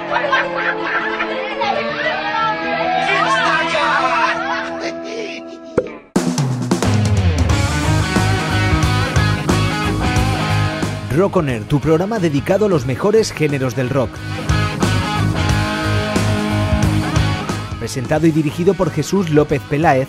Rock On Air, tu programa dedicado a los mejores géneros del rock. Presentado y dirigido por Jesús López Peláez.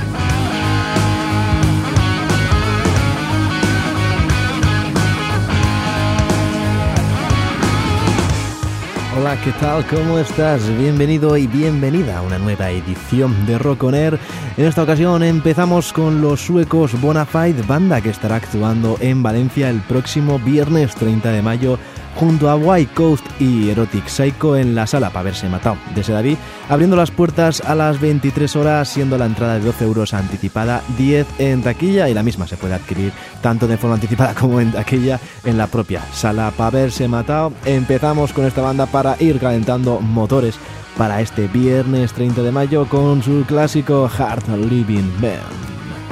Hola, ¿qué tal? ¿Cómo estás? Bienvenido y bienvenida a una nueva edición de Rock On Air. En esta ocasión empezamos con los suecos Bonafide, banda que estará actuando en Valencia el próximo viernes 30 de mayo junto a White Coast y Erotic Psycho en la sala para verse matado de Sedaví, abriendo las puertas a las 23 horas, siendo la entrada de 12 euros anticipada, 10 en taquilla, y la misma se puede adquirir tanto de forma anticipada como en taquilla en la propia sala para verse matado. Empezamos con esta banda para ir calentando motores para este viernes 30 de mayo con su clásico Hard Living Band.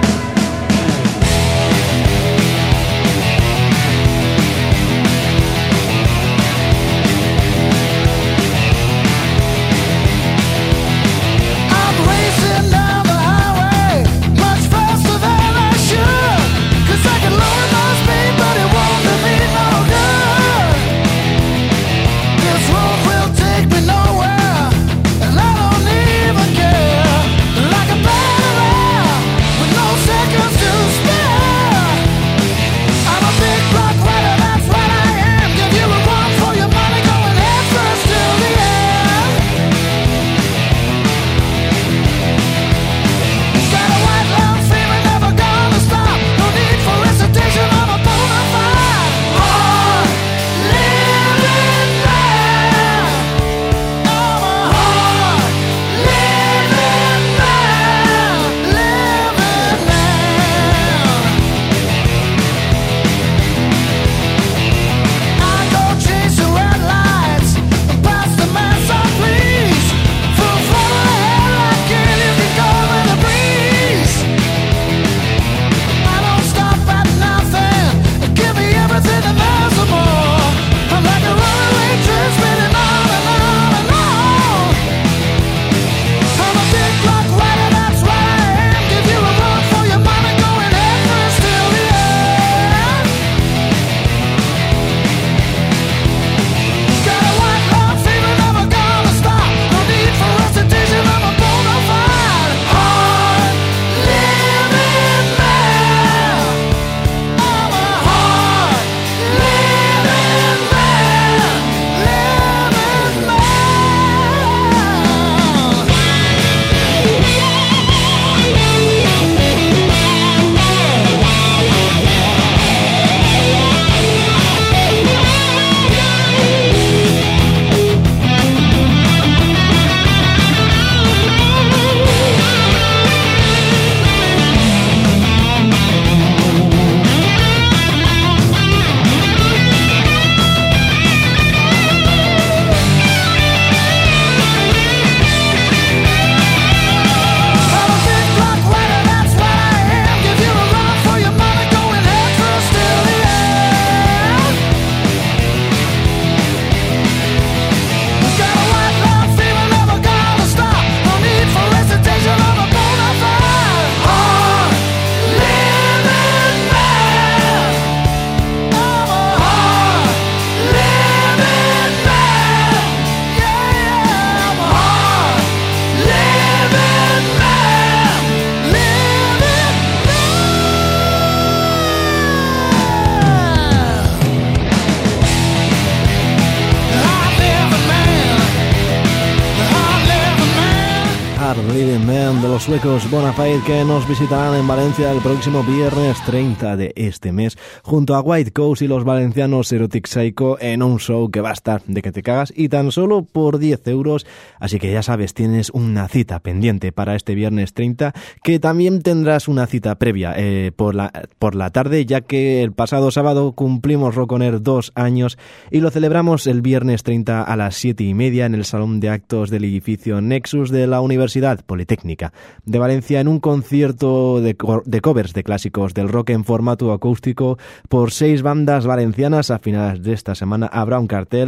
Suecos Bonafide, que nos visitarán en Valencia el próximo viernes 30 de este mes junto a White Coast y los valencianos Erotic Psycho en un show que va a estar de que te cagas y tan solo por 10 euros, así que ya sabes, tienes una cita pendiente para este viernes 30, que también tendrás una cita previa por la tarde, ya que el pasado sábado cumplimos Rock On Air 2 años y lo celebramos el viernes 30 a las 7:30 en el salón de actos del edificio Nexus de la Universidad Politécnica de Valencia, en un concierto de covers de clásicos del rock en formato acústico por 6 bandas valencianas. A finales de esta semana habrá un cartel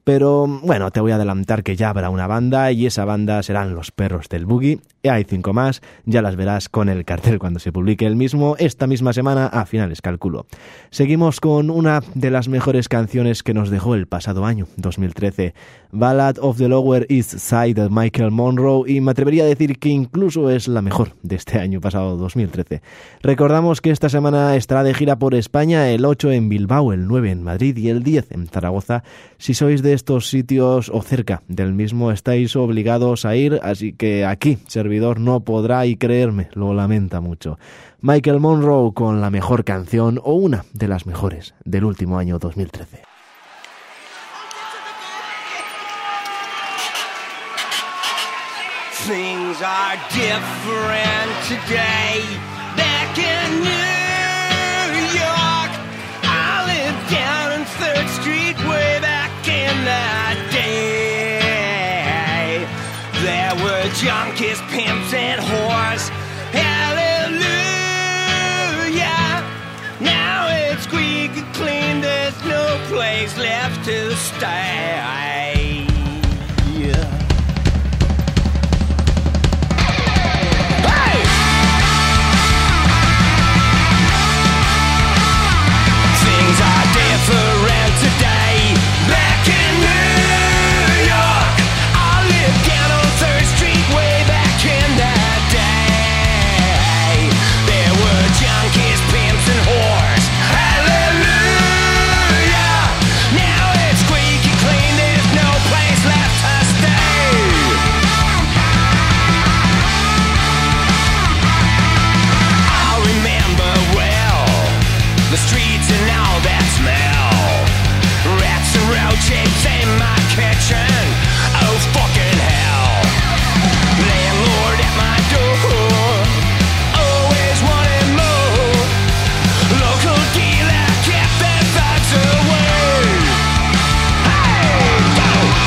Pero bueno, te voy a adelantar que ya habrá una banda y esa banda serán Los Perros del Boogie. Y hay 5 más, ya las verás con el cartel cuando se publique el mismo, esta misma semana a finales, calculo. Seguimos con una de las mejores canciones que nos dejó el pasado año, 2013, Ballad of the Lower East Side de Michael Monroe, y me atrevería a decir que incluso es la mejor de este año pasado, 2013. Recordamos que esta semana estará de gira por España, el 8 en Bilbao, el 9 en Madrid y el 10 en Zaragoza. Si sois de estos sitios o cerca del mismo, estáis obligados a ir, así que aquí, servidor no podrá, y creerme, lo lamenta mucho. Michael Monroe con la mejor canción, o una de las mejores, del último año 2013. Things are different today. Back in New York, I lived down on 3rd Street way back in the day. There were junkies, pimps, and whores. Hallelujah. Now it's squeaky clean. There's no place left to stay. Yeah. Things are different today. Back in New York, I lived down on 3rd Street way back in the day. There were junkies, pimps, and whores. Hallelujah. Now it's squeaky clean. There's no place left to stay. I remember well the streets and all that smell. Rats and roaches in my kitchen. Oh fucking hell. Landlord at my door, always wanting more. Local dealer kept the thugs away. Hey, go!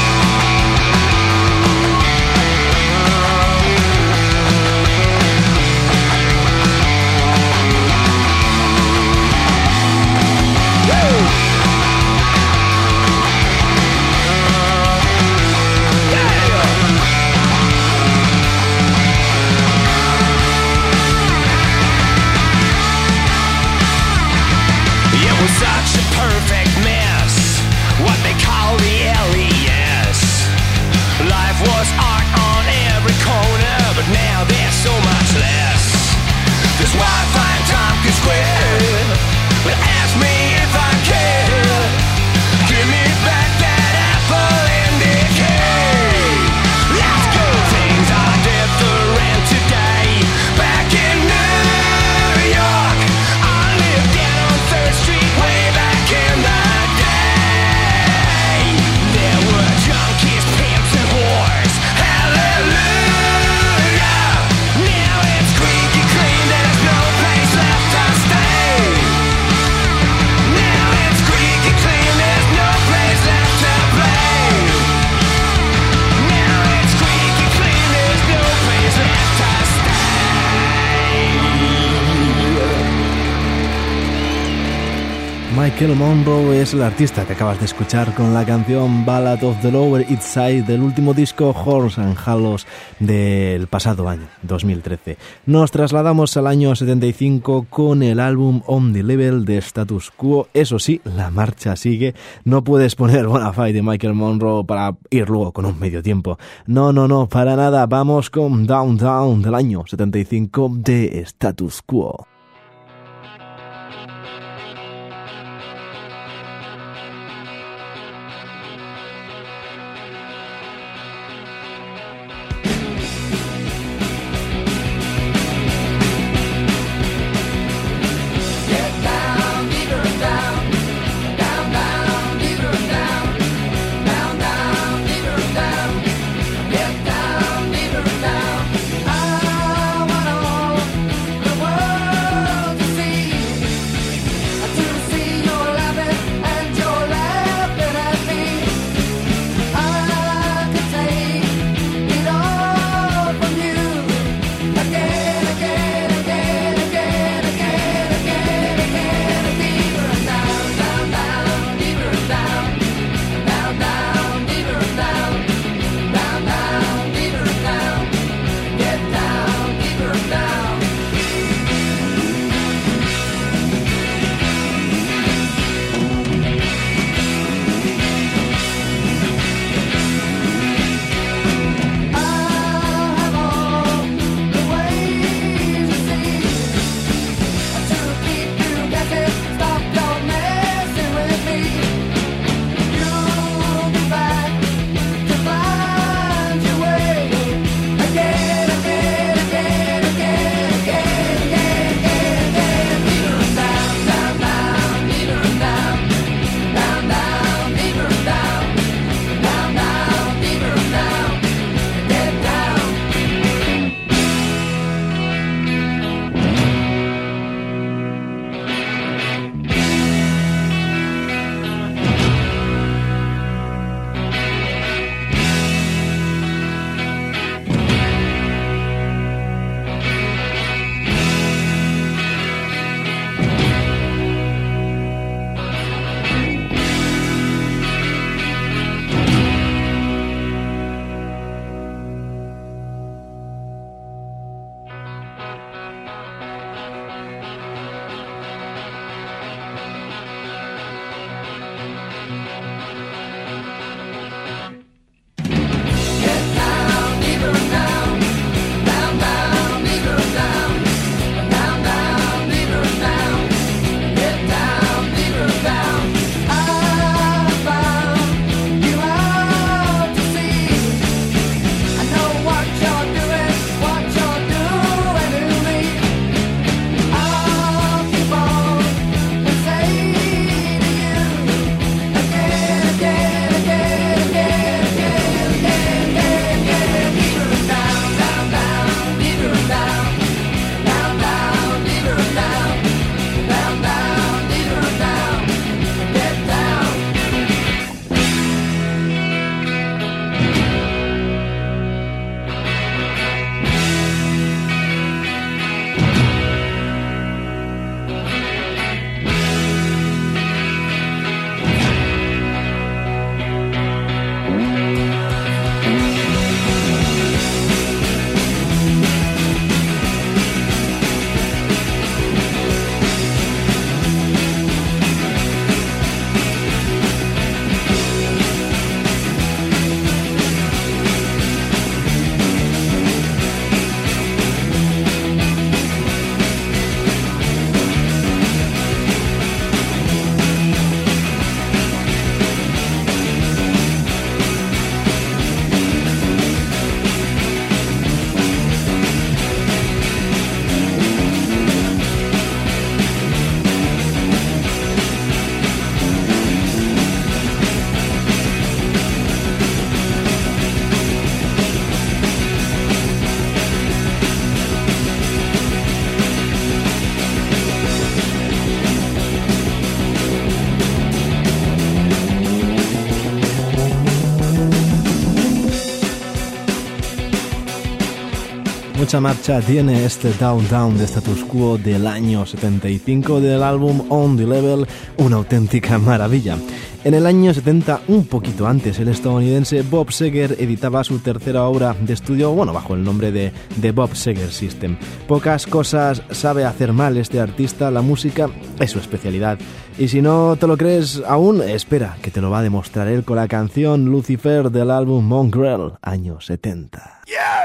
Such a perfect mess, what they call the LES. Life was art on every corner, but now there's so much less. There's Wi-Fi in Tompkins Square, but ask me if I care. Give me back that Apple Indicate. Let's go. Things are different today. Back in New York, I lived down on 3rd Street way back in the day. There were junkies, pimps, and whores. Hallelujah. Now it's squeaky clean. There's no place left to stay. Now it's squeaky clean. There's no place left to play. Now it's squeaky clean. There's no place left to stay. Michael Monroe es el artista que acabas de escuchar con la canción Ballad of the Lower East Side del último disco Horse and Halos del pasado año, 2013. Nos trasladamos al año 75 con el álbum On the Level de Status Quo. Eso sí, la marcha sigue. No puedes poner Bonafide de Michael Monroe para ir luego con un medio tiempo. No, para nada. Vamos con Downtown del año 75 de Status Quo. World Mucha marcha tiene este Downtown de Status Quo del año 75 del álbum On The Level, una auténtica maravilla. En el año 70, un poquito antes, el estadounidense Bob Seger editaba su tercera obra de estudio, bajo el nombre de The Bob Seger System. Pocas cosas sabe hacer mal este artista, la música es su especialidad. Y si no te lo crees aún, espera, que te lo va a demostrar él con la canción Lucifer del álbum Mongrel, año 70.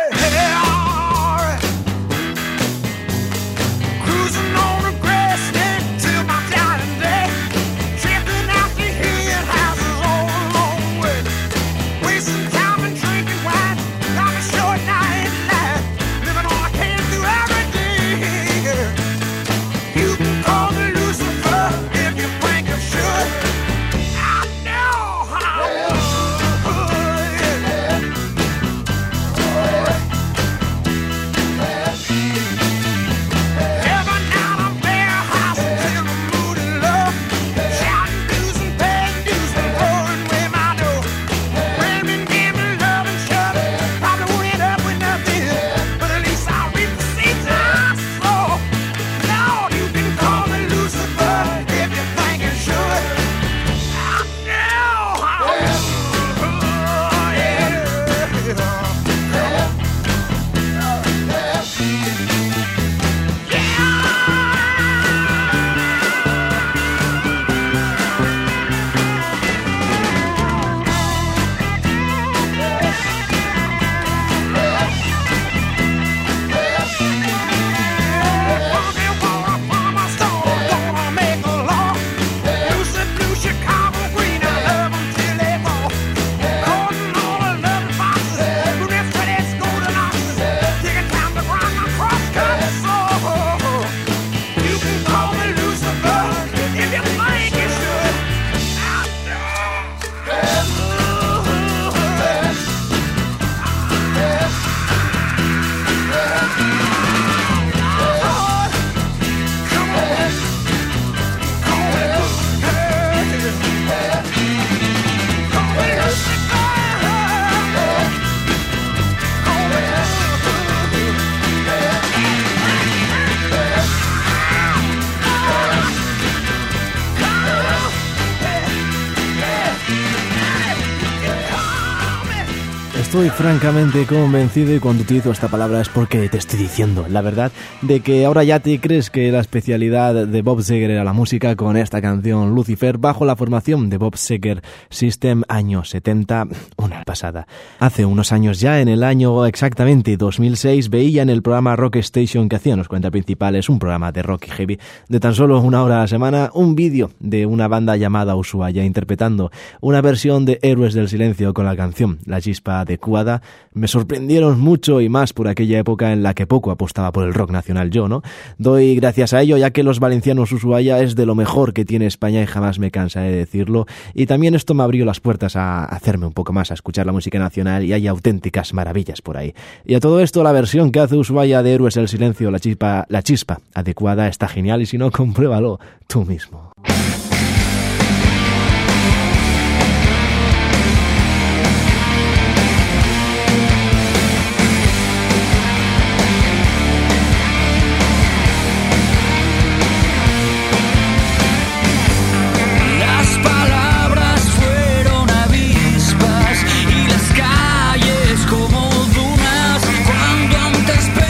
Estoy francamente convencido, y cuando utilizo esta palabra es porque te estoy diciendo la verdad, de que ahora ya te crees que la especialidad de Bob Seger era la música con esta canción Lucifer, bajo la formación de Bob Seger System, año 70, una pasada. Hace unos años ya, en el año exactamente 2006, veía en el programa Rock Station que hacían los 40 principales, un programa de rock y heavy de tan solo una hora a la semana, un vídeo de una banda llamada Ushuaia interpretando una versión de Héroes del Silencio con la canción La Chispa Adecuada. Me sorprendieron mucho, y más por aquella época en la que poco apostaba por el rock nacional yo, ¿no? Doy gracias a ello, ya que los valencianos Ushuaia es de lo mejor que tiene España y jamás me cansaré de decirlo, y también esto me abrió las puertas a hacerme un poco más, a escuchar la música nacional, y hay auténticas maravillas por ahí. Y a todo esto, la versión que hace Ushuaia de Héroes del Silencio, La Chispa Adecuada, está genial, y si no, compruébalo tú mismo.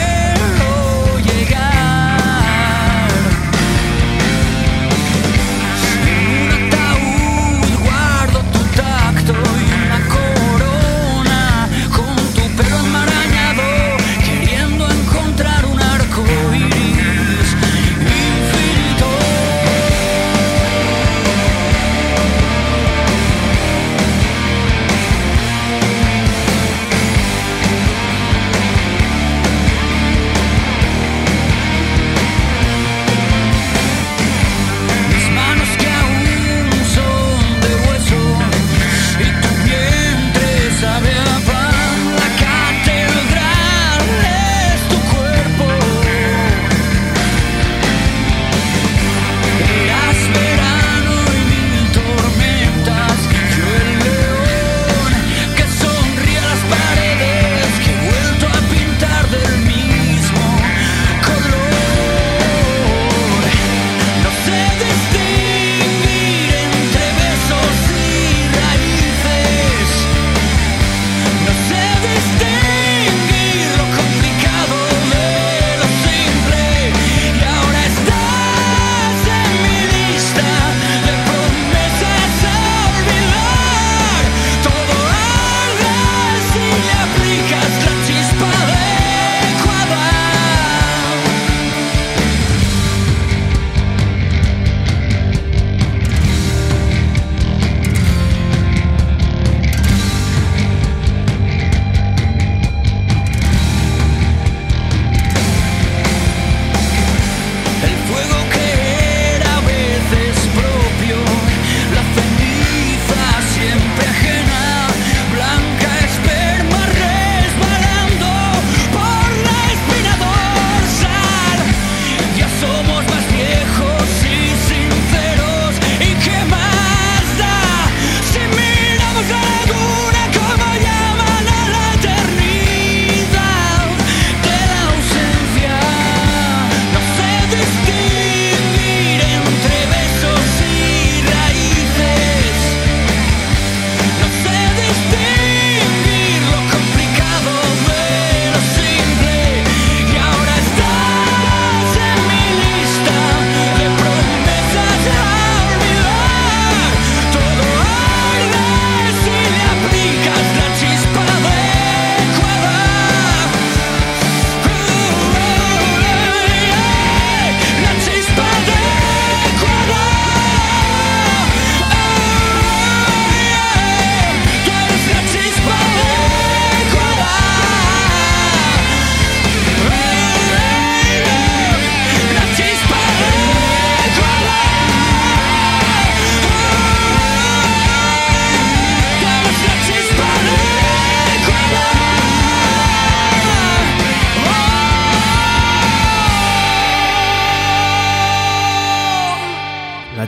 Llegar.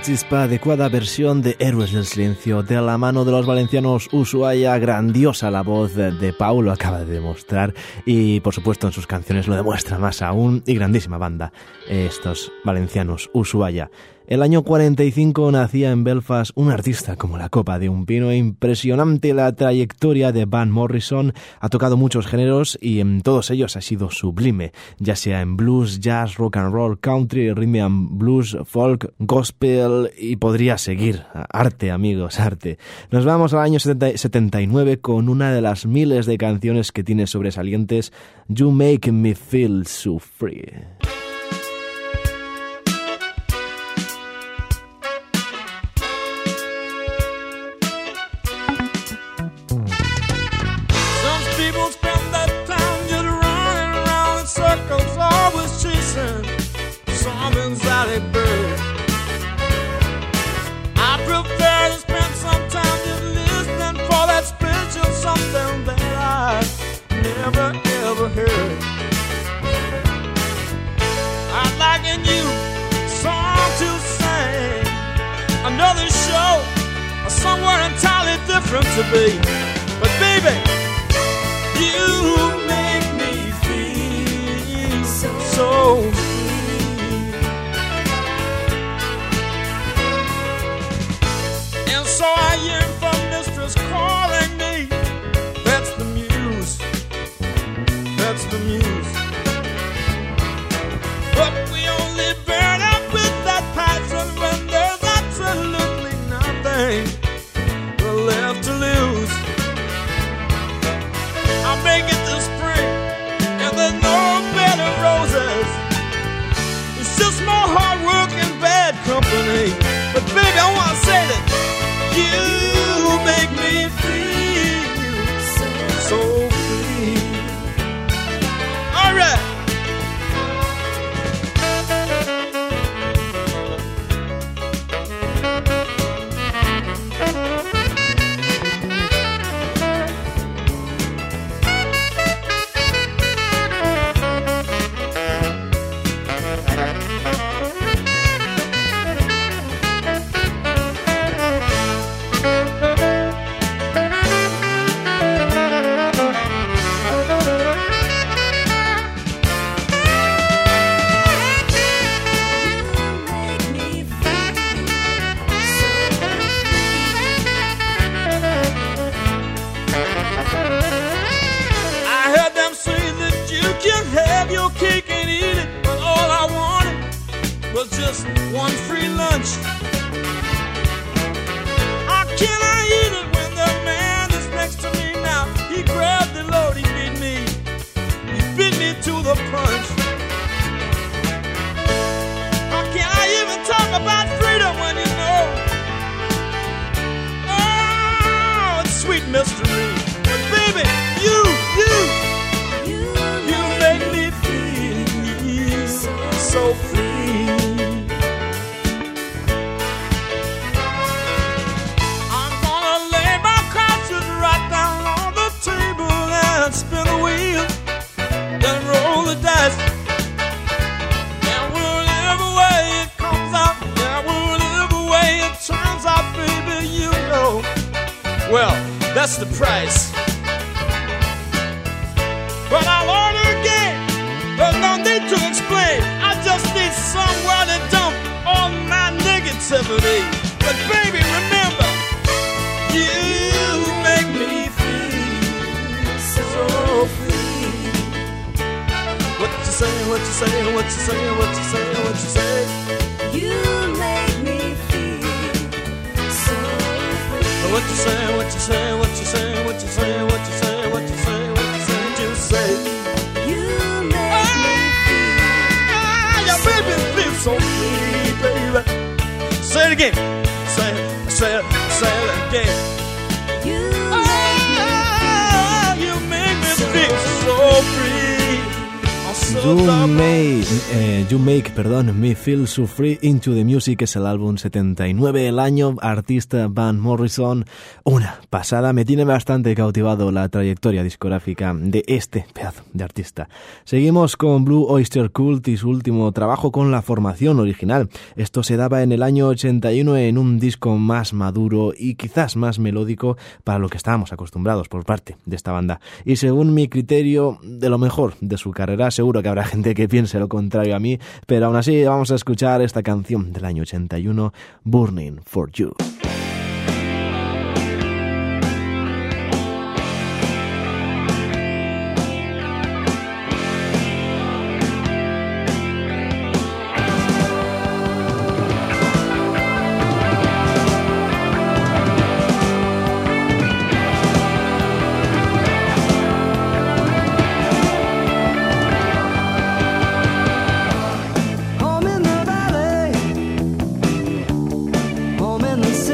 chispa adecuada versión de Héroes del Silencio de la mano de los valencianos Ushuaia. Grandiosa la voz de Pau, lo acaba de demostrar, y por supuesto en sus canciones lo demuestra más aún, y grandísima banda estos valencianos Ushuaia. El año 45 nacía en Belfast un artista como la copa de un pino. Impresionante la trayectoria de Van Morrison. Ha tocado muchos géneros y en todos ellos ha sido sublime, ya sea en blues, jazz, rock and roll, country, rhythm and blues, folk, gospel, y podría seguir. Arte, amigos, arte. Nos vamos al año 79 con una de las miles de canciones que tiene sobresalientes, You Make Me Feel So Free. I prefer to spend some time just listening for that spiritual something that I've never ever heard. I'd like a new song to sing, another show, or somewhere entirely different to be. But baby, you make me feel so so I yearn for mistress calling me. That's the muse. That's the muse. But we only burn up with that passion when there's absolutely nothing left to lose. I'll make it this spring, and there's no bed of roses. It's just more hard work and bad company. But baby, I want to say that you make me feel so free. All right. Just one free lunch. How can I eat it when the man that's next to me now, he grabbed the load, he beat me to the punch. How can I even talk about freedom when you know, oh, it's sweet mystery. But baby, you make me feel so free. Spin a wheel, then roll the dice. And whatever way it comes out, yeah, whatever way it turns out, baby, you know. Well, that's the price. But I'll order again. There's no need to explain. I just need somewhere to dump all my negativity. But baby, remember, you make me so free. What you say, what you say, what you say, what you say, what you say. You make me feel so free. What you say, what you say, what you say, what you say, what you say, what you say, what you say, what you say. You make me feel your baby feels so free, baby. Say it again. Say it again. You Make You Make Me Feel So Free, Into the Music es el álbum 79 del año, artista Van Morrison. Una pasada, me tiene bastante cautivado la trayectoria discográfica de este pedazo de artista. Seguimos con Blue Oyster Cult y su último trabajo con la formación original. Esto se daba en el año 81 en un disco más maduro y quizás más melódico para lo que estábamos acostumbrados por parte de esta banda. Y según mi criterio, de lo mejor de su carrera. Seguro que habrá gente que piense lo contrario a mí, pero aún así vamos a escuchar esta canción del año 81, Burning for You. Home in the valley, home in the city.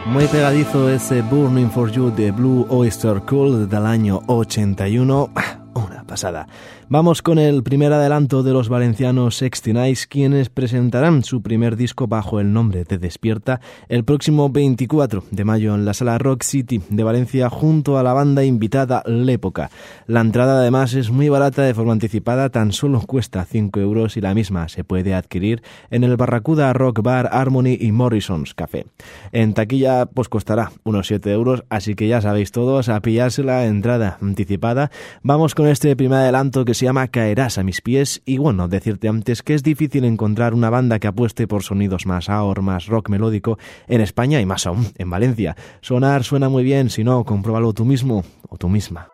Muy pegadizo ese Burning for You de Blue Oyster Cult del año 81. Una pasada. Vamos con el primer adelanto de los valencianos 69, quienes presentarán su primer disco bajo el nombre de Despierta el próximo 24 de mayo en la Sala Rock City de Valencia junto a la banda invitada L'Época. La entrada además es muy barata de forma anticipada, tan solo cuesta 5 euros y la misma se puede adquirir en el Barracuda Rock Bar, Harmony y Morrison's Café. En taquilla pues costará unos 7 euros, así que ya sabéis todos a pillarse la entrada anticipada. Vamos con este primer adelanto que se llama Caerás a mis pies y bueno, decirte antes que es difícil encontrar una banda que apueste por sonidos más AOR, más rock melódico en España y más aún en Valencia. Sonar suena muy bien, si no, compruébalo tú mismo o tú misma.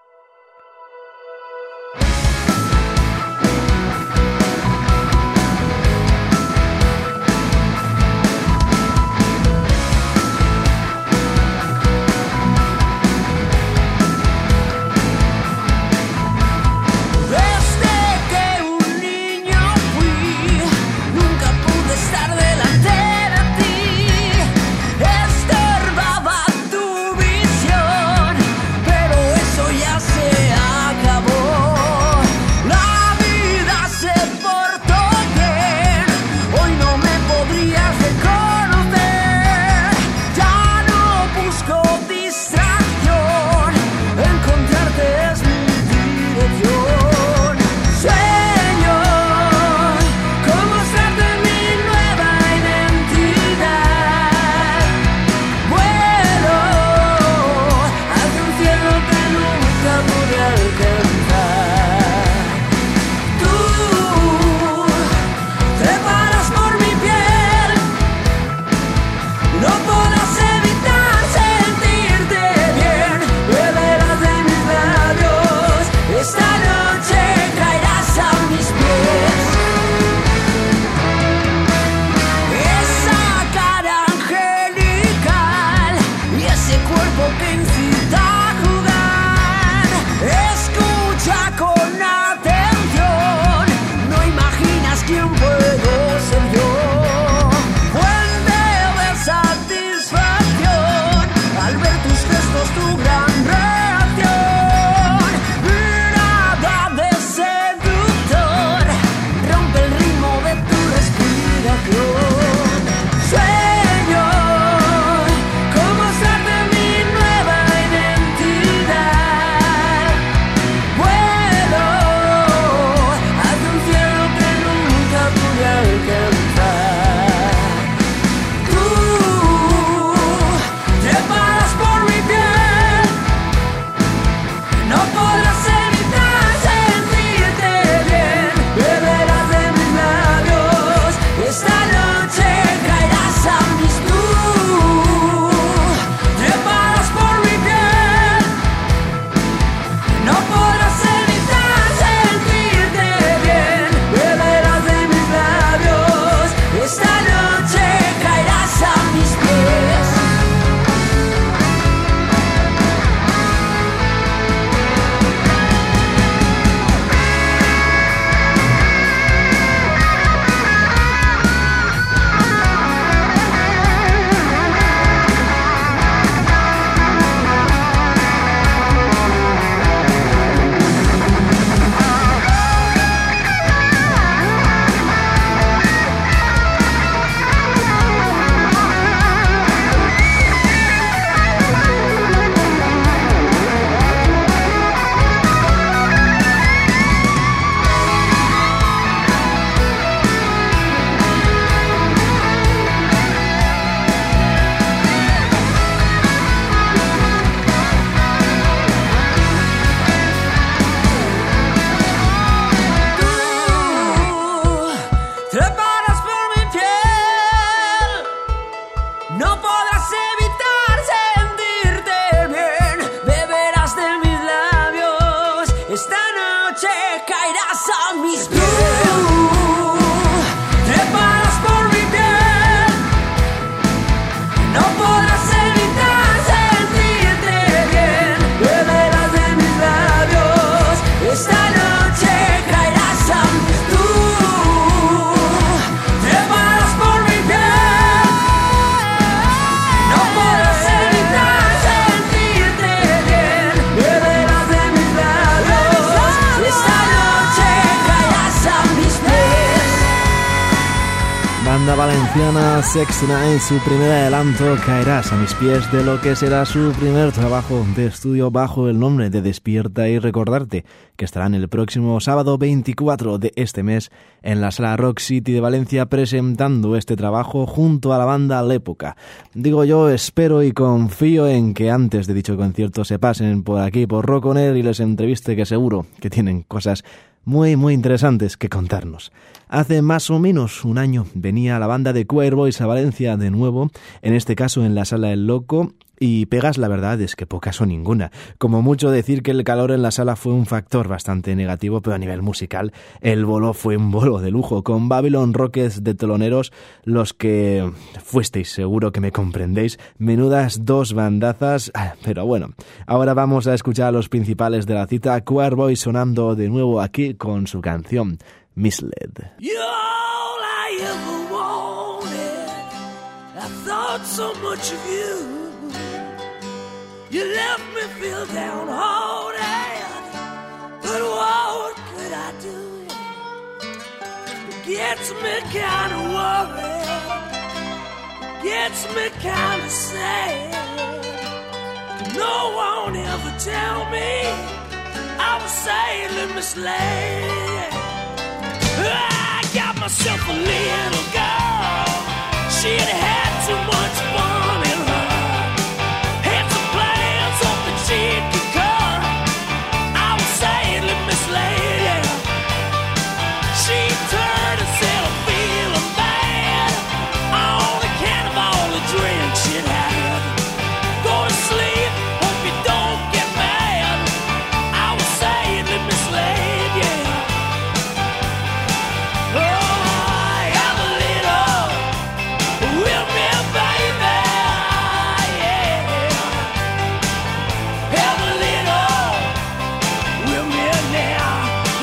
Estorbaba tu visión, pero eso ya banda valenciana Sextonite, su primer adelanto, Caerás a mis pies, de lo que será su primer trabajo de estudio bajo el nombre de Despierta y Recordarte, que estarán el próximo sábado 24 de este mes en la Sala Rock City de Valencia presentando este trabajo junto a la banda L'Época. Digo yo, espero y confío en que antes de dicho concierto se pasen por aquí por Rock On Air y les entreviste, que seguro que tienen cosas muy interesantes que contarnos. Hace más o menos un año venía la banda de Choir Boys a Valencia de nuevo, en este caso en la Sala El Loco, y pegas la verdad es que pocas o ninguna. Como mucho decir que el calor en la sala fue un factor bastante negativo, pero a nivel musical el bolo fue un bolo de lujo, con Babylon Rockets de teloneros, los que fuisteis, seguro que me comprendéis, menudas dos bandazas, pero bueno, ahora vamos a escuchar a los principales de la cita, Choir Boys sonando de nuevo aquí con su canción Misled. You're all I ever wanted. I thought so much of you. You left me feel downhearted, but what could I do? It gets me kind of worried, gets me kind of sad. No one ever tell me I was sadly misled. I got myself a little girl, she had too much fun in her. Had some plans, hoping she could come. I was sadly misled, yeah. She turned and said I'm feeling bad on account of all the drinks she'd had. Go to sleep, hope you don't get mad. I was sadly misled, yeah. Oh, have a little with me, baby, yeah. Have a little with me now,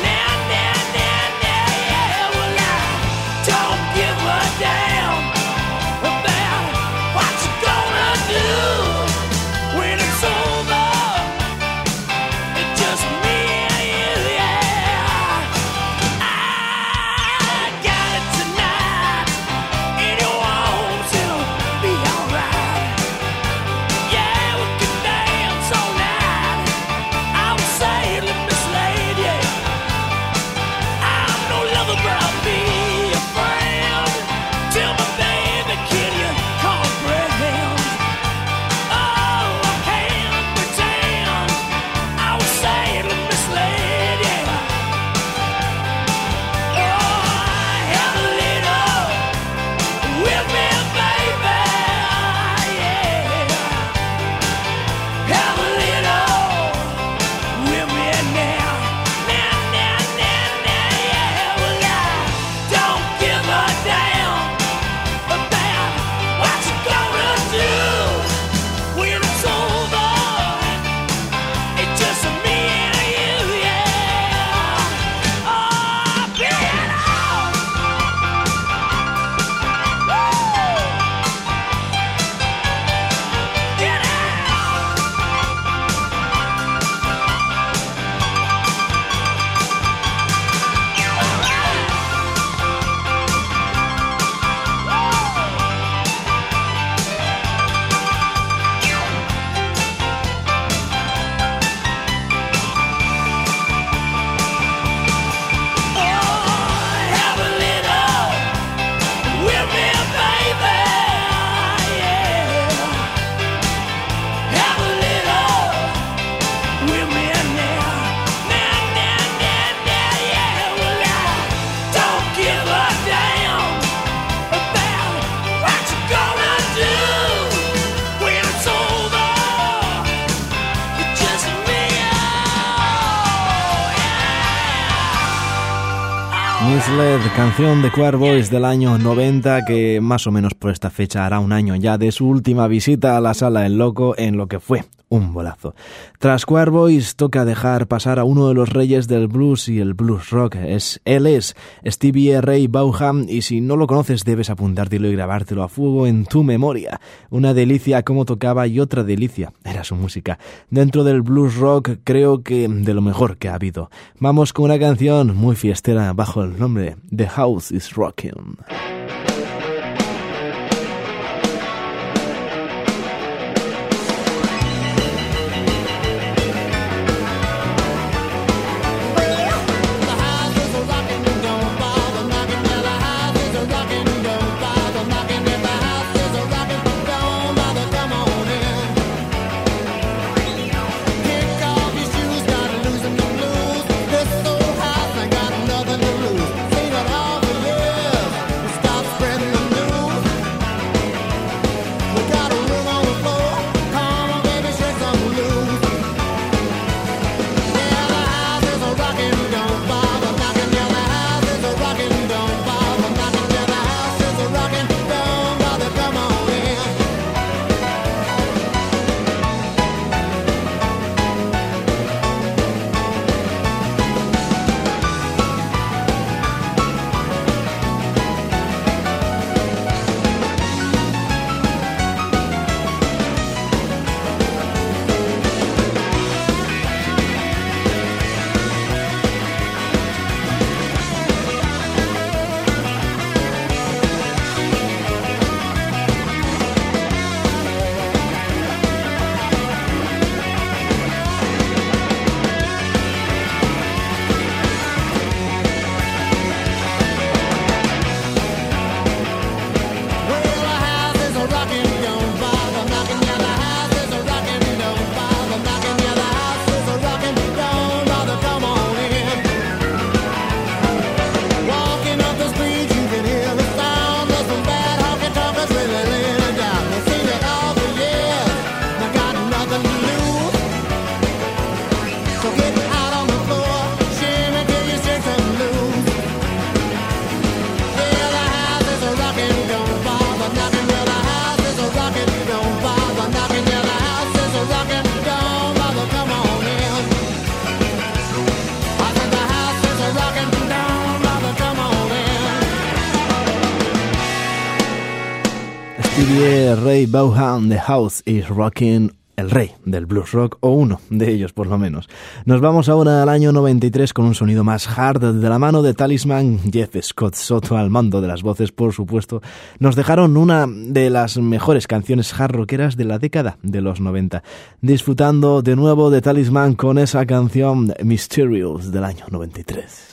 yeah. Well, I don't give a damn about what you gonna do when it's over. It's just me and you, yeah. I got it tonight in your arms, it'll be alright. Yeah, we can dance all night. I was sadly misled, yeah. I'm no lover, but I'll be a friend. Tell me, baby, can you comprehend? Oh, I can't pretend I was sadly misled, yeah. Oh, have a little with me, baby, yeah. Have a little with me now, yeah. Well, I don't give a damn about what you gonna do when it's over. It's just me and you, yeah. Oh, get out. Get out. Have a little with me, baby, yeah. Have a little with me now, yeah. Well, I don't give a damn about what you gonna do when it's over. It's just me, Misled, canción de Choir Boys del año 90, que más o menos por esta fecha hará un año ya de su última visita a la Sala El Loco, en lo que fue un bolazo. Tras Choir Boys toca dejar pasar a uno de los reyes del blues y el blues rock. Él es Stevie Ray Vaughan, y si no lo conoces debes apuntártelo y grabártelo a fuego en tu memoria. Una delicia cómo tocaba y otra delicia era su música. Dentro del blues rock creo que de lo mejor que ha habido. Vamos con una canción muy fiestera bajo el nombre The House is Rockin'. de Ray Vaughan, The House is Rocking, el rey del blues rock, o uno de ellos por lo menos. Nos vamos ahora al año 93 con un sonido más hard de la mano de Talisman. Jeff Scott Soto al mando de las voces, por supuesto, nos dejaron una de las mejores canciones hard rockeras de la década de los 90. Disfrutando de nuevo de Talisman con esa canción Mysterious del año 93.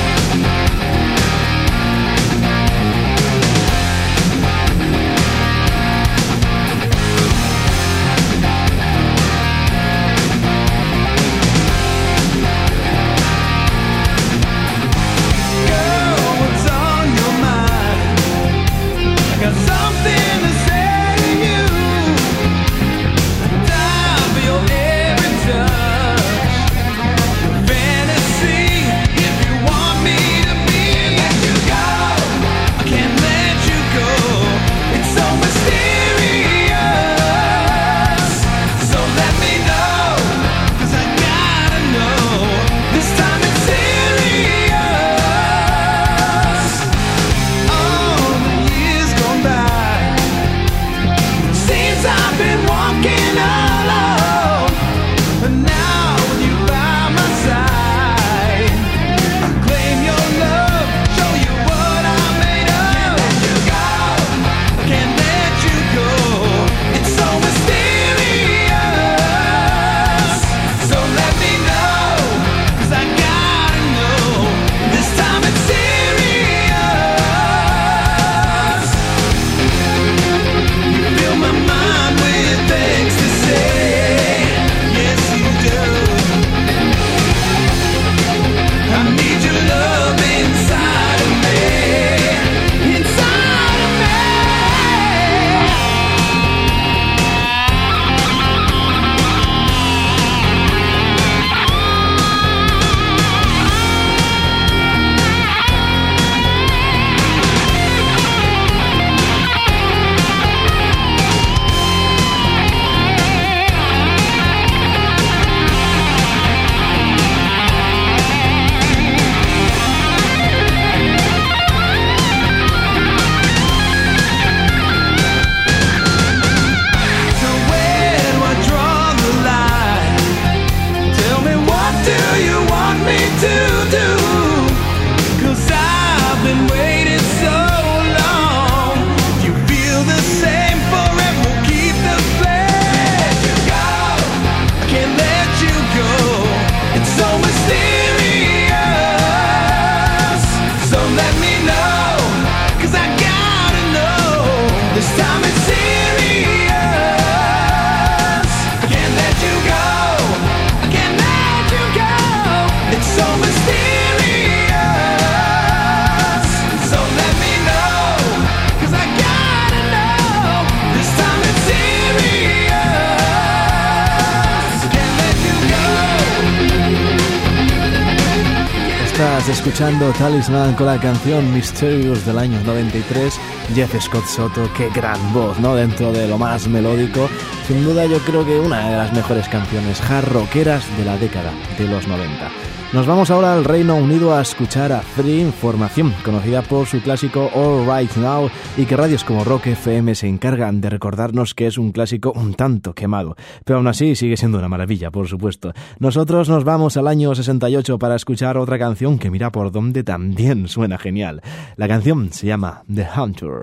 Estás escuchando Talisman con la canción Mysterious del año 93. Jeff Scott Soto, qué gran voz, ¿no? Dentro de lo más melódico, sin duda yo creo que una de las mejores canciones hard rockeras de la década de los 90. Nos vamos ahora al Reino Unido a escuchar a Free, formación conocida por su clásico All Right Now, y que radios como Rock FM se encargan de recordarnos que es un clásico un tanto quemado, pero aún así sigue siendo una maravilla, por supuesto. Nosotros nos vamos al año 68 para escuchar otra canción que mira por donde también suena genial. La canción se llama The Hunter.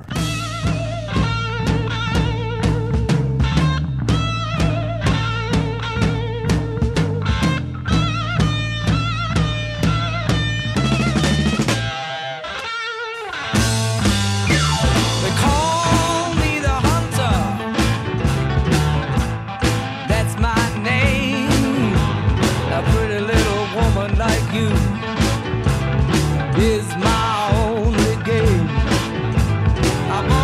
Is my only game. I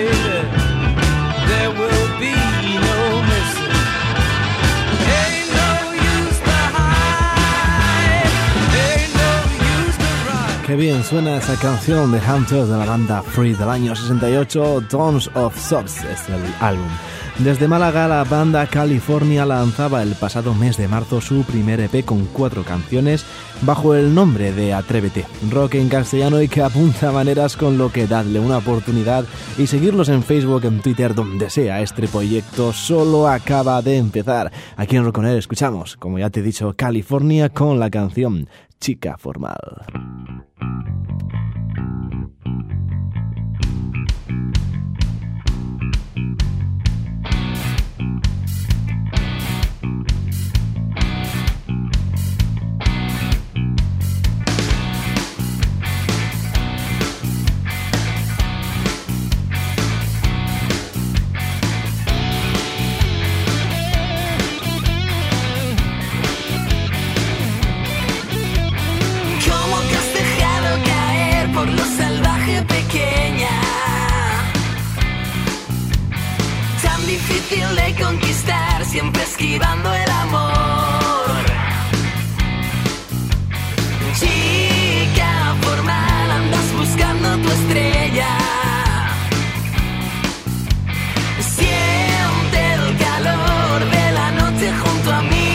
baby, there will be no missing. Ain't no use to hide, ain't no use to run. Qué bien suena esa canción de Hunters de la banda Free del año 68, Tons of Sobs es el álbum. Desde Málaga, la banda California lanzaba el pasado mes de marzo su primer EP con 4 canciones bajo el nombre de Atrévete, rock en castellano y que apunta maneras, con lo que dadle una oportunidad y seguirlos en Facebook, en Twitter, donde sea. Este proyecto solo acaba de empezar. Aquí en Rock On Air escuchamos, como ya te he dicho, California con la canción Chica Formal. De conquistar, siempre esquivando el amor. Chica formal, andas buscando tu estrella. Siente el calor de la noche junto a mí.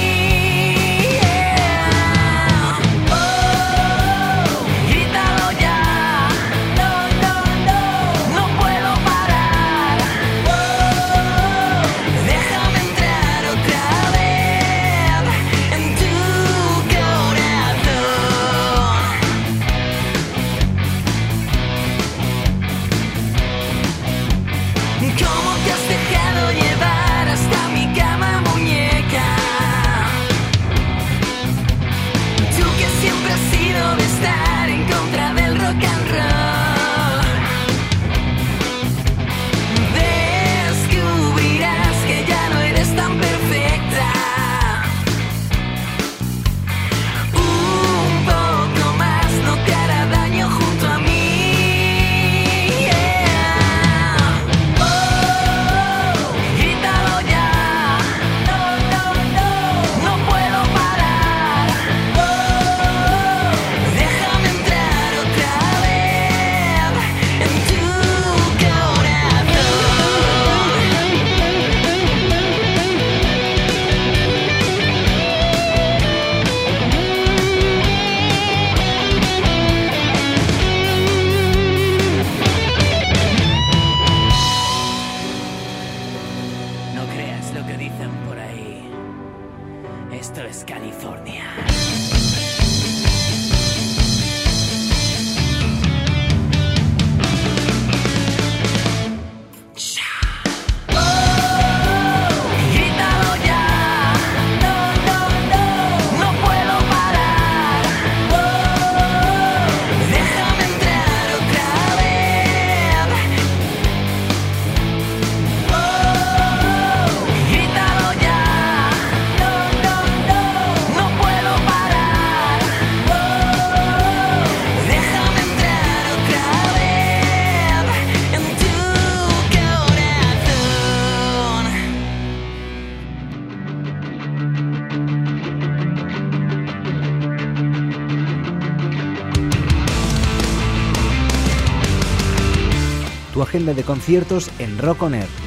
Tu agenda de conciertos en Rock On Air.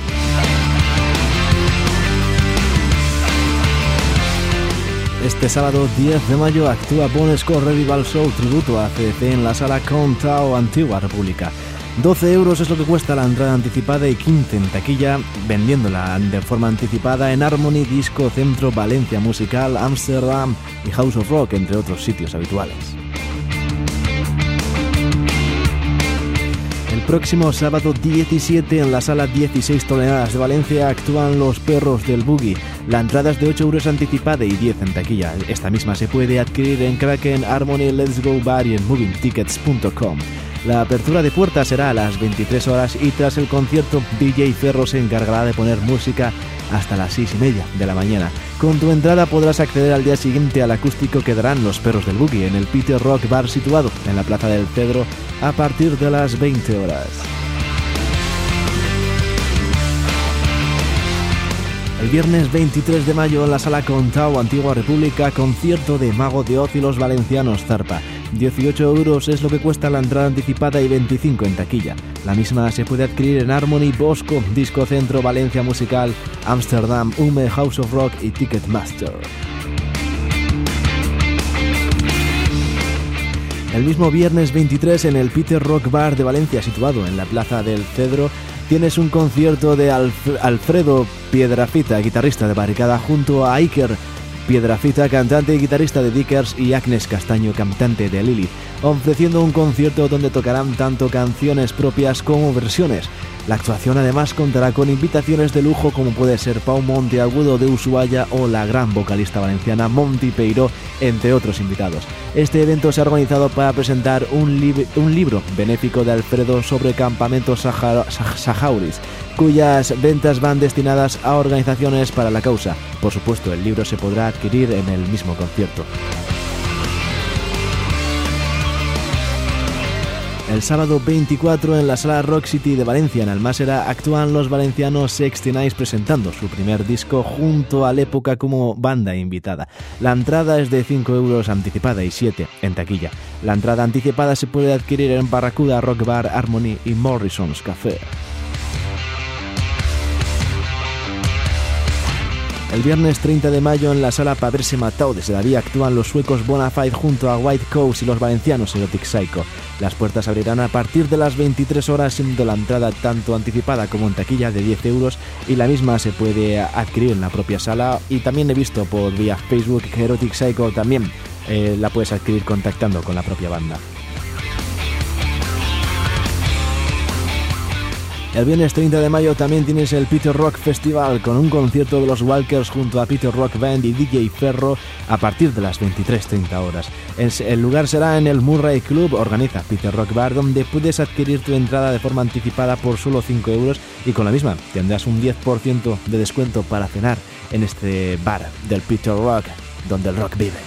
Este sábado 10 de mayo actúa Bon Scott Revival Show tributo a CDC en la sala Countdown Antigua República. 12 euros es lo que cuesta la entrada anticipada y 15 en taquilla, vendiéndola de forma anticipada en Harmony, Disco Centro, Valencia Musical, Amsterdam y House of Rock, entre otros sitios habituales. El próximo sábado 17 en la sala 16 toneladas de Valencia actúan Los Perros del Boogie. La entrada es de 8 euros anticipada y 10 en taquilla. Esta misma se puede adquirir en Kraken, Harmony, Let's Go Bar y en movingtickets.com. La apertura de puertas será a las 23 horas y tras el concierto DJ Ferro se encargará de poner música hasta las 6:30 de la mañana. Con tu entrada podrás acceder al día siguiente al acústico que darán Los Perros del Boogie en el Peter Rock Bar situado en la Plaza del Cedro a partir de las 20 horas. El viernes 23 de mayo en la Sala Contao, Antigua República, concierto de Mago de Oz y los Valencianos Zarpa. 18 € es lo que cuesta la entrada anticipada y 25 en taquilla. La misma se puede adquirir en Harmony, Bosco, Disco Centro, Valencia Musical, Amsterdam, Ume, House of Rock y Ticketmaster. El mismo viernes 23 en el Peter Rock Bar de Valencia, situado en la Plaza del Cedro, tienes un concierto de Alfredo Piedrafita, guitarrista de Barricada, junto a Iker Piedrafita, cantante y guitarrista de Dickers, y Agnes Castaño, cantante de Lilith, ofreciendo un concierto donde tocarán tanto canciones propias como versiones. La actuación además contará con invitaciones de lujo como puede ser Pau Monteagudo de Ushuaia o la gran vocalista valenciana Monty Peiró, entre otros invitados. Este evento se ha organizado para presentar un libro benéfico de Alfredo sobre campamentos saharauis, cuyas ventas van destinadas a organizaciones para la causa. Por supuesto, el libro se podrá adquirir en el mismo concierto. El sábado 24 en la Sala Rock City de Valencia, en Almásera, actúan los valencianos 69 presentando su primer disco junto a L'Época como banda invitada. La entrada es de 5 € anticipada y 7 en taquilla. La entrada anticipada se puede adquirir en Barracuda, Rock Bar, Harmony y Morrison's Café. El viernes 30 de mayo en la Sala Paverse Matau de Sedaví actúan los suecos Bonafide junto a White Coast y los valencianos Erotic Psycho. Las puertas abrirán a partir de las 23 horas, siendo la entrada tanto anticipada como en taquilla de 10 € y la misma se puede adquirir en la propia sala. Y también he visto por vía Facebook que Erotic Psycho también la puedes adquirir contactando con la propia banda. El viernes 30 de mayo también tienes el Peter Rock Festival con un concierto de los Walkers junto a Peter Rock Band y DJ Ferro a partir de las 23:30 horas. El lugar será en el Murray Club, organiza Peter Rock Bar, donde puedes adquirir tu entrada de forma anticipada por solo 5 € y con la misma tendrás un 10% de descuento para cenar en este bar del Peter Rock, donde el rock vive.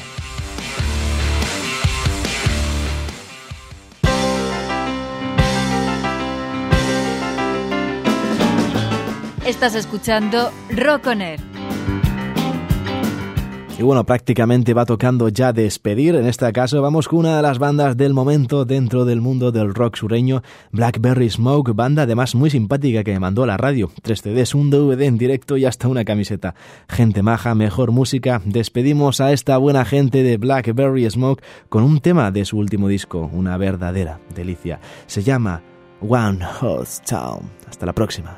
Estás escuchando Rock On Air. Y bueno, prácticamente va tocando ya despedir. En este caso vamos con una de las bandas del momento dentro del mundo del rock sureño, Blackberry Smoke, banda además muy simpática que me mandó a la radio 3 CDs, un DVD en directo y hasta una camiseta. Gente maja, mejor música. Despedimos a esta buena gente de Blackberry Smoke con un tema de su último disco, una verdadera delicia. Se llama One Horse Town. Hasta la próxima.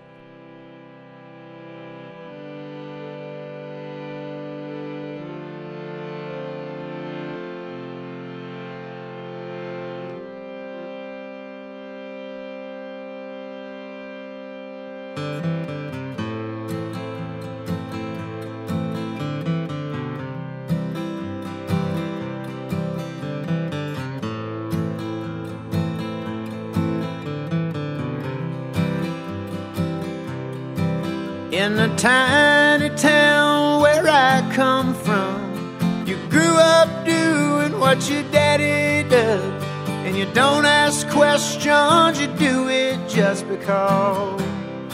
In the tiny town where I come from, you grew up doing what your daddy does, and you don't ask questions, you do it just because.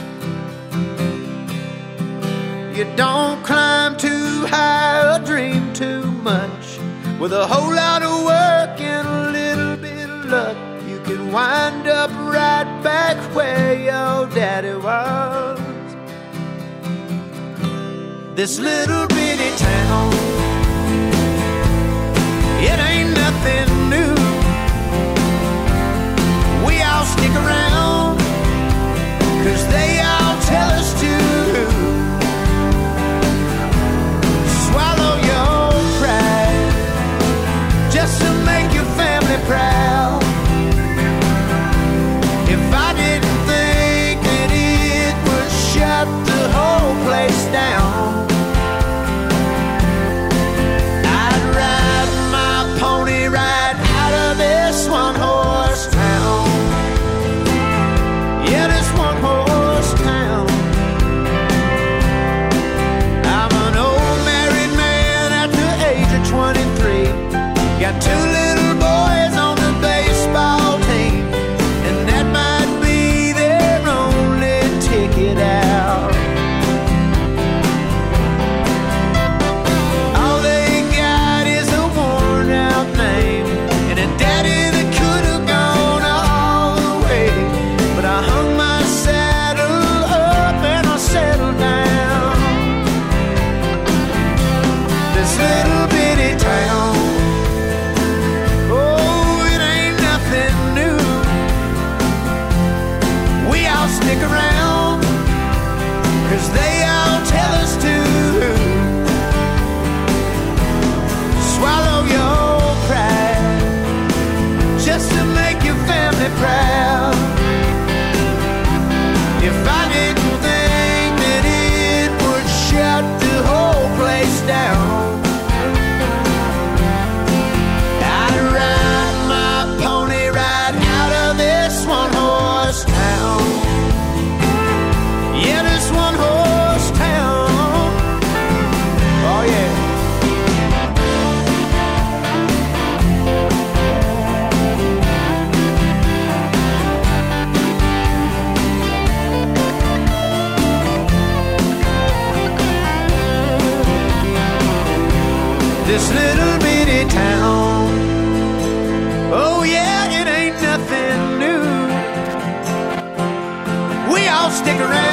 You don't climb too high or dream too much. With a whole lot of work and a little bit of luck, you can wind up right back where your daddy was. This little bitty town, it ain't nothing new. We all stick around, 'cause they all tell us to. Swallow your pride, just to make your family proud. If I didn't think that it would shut the whole place down, I'd ride my pony right out of this one horse town. 'cause they all tell us to. Swallow your pride just to make your family proud. If I didn't think that it would shut the whole place down, I'd ride my pony right out of this one-horse town. Yeah, this one-horse town. Oh yeah. This little bitty town, oh yeah, it ain't nothing new. We all stick around